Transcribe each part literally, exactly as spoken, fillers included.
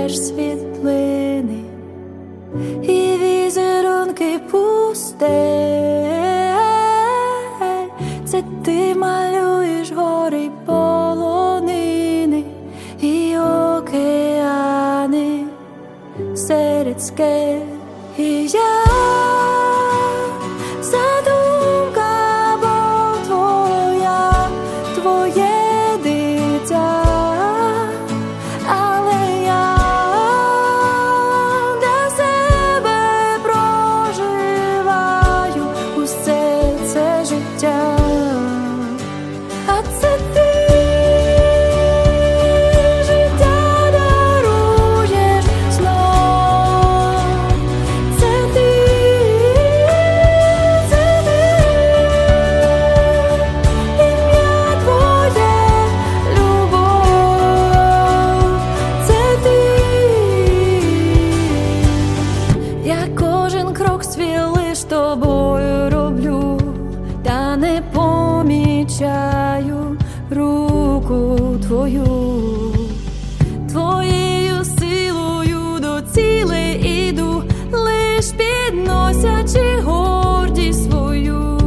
береш світлини і візерунки пустель. Це ти малюєш гори й полонини і океани серед скель. І я задумка, бо твоя, твоє дитя, але я для себе проживаю усе це життя. А це ти життя даруєш знов. Це ти, це ти, ім'я твоє любов. Це ти. Я кожен крок свій лиш тобою роблю, та не помічаю руку твою. Твоєю силою до цілей іду, лиш підносячи гордість свою.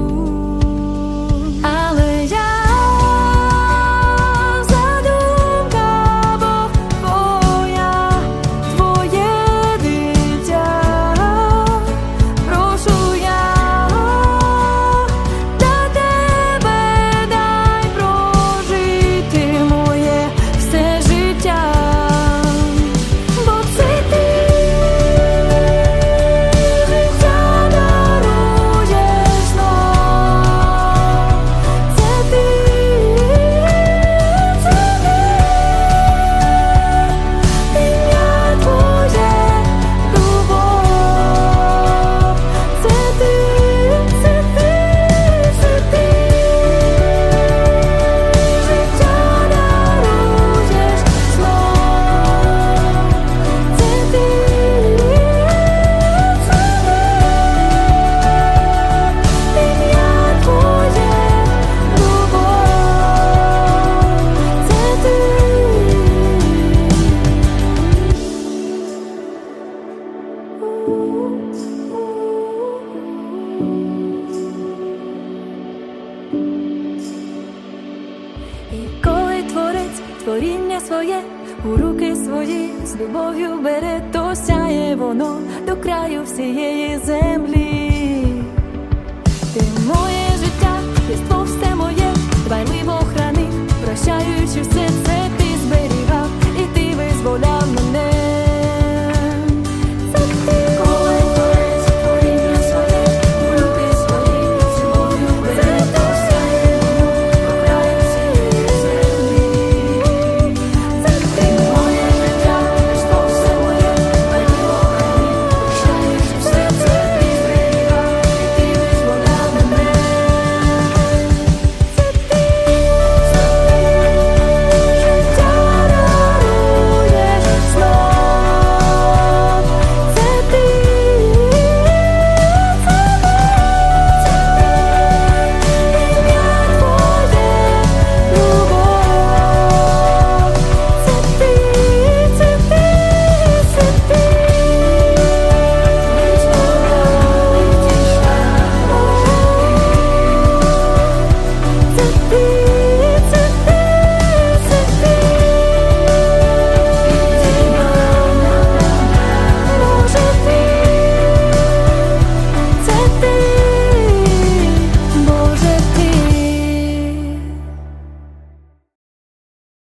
Але я задумка, бо твоя, твоє дитя. Прошу я для тебе, дай прожити моє все життя. Бо це ти життя даруєш знов. Це ти, це ти, ім'я твоє любов. Це ти, це ти, це ти, життя даруєш знов. Це ти, це ти, ім'я твоє любов. Це ти. І коли творець творіння своє у руки свої з любов'ю бере, то сяє воно до краю всієї землі.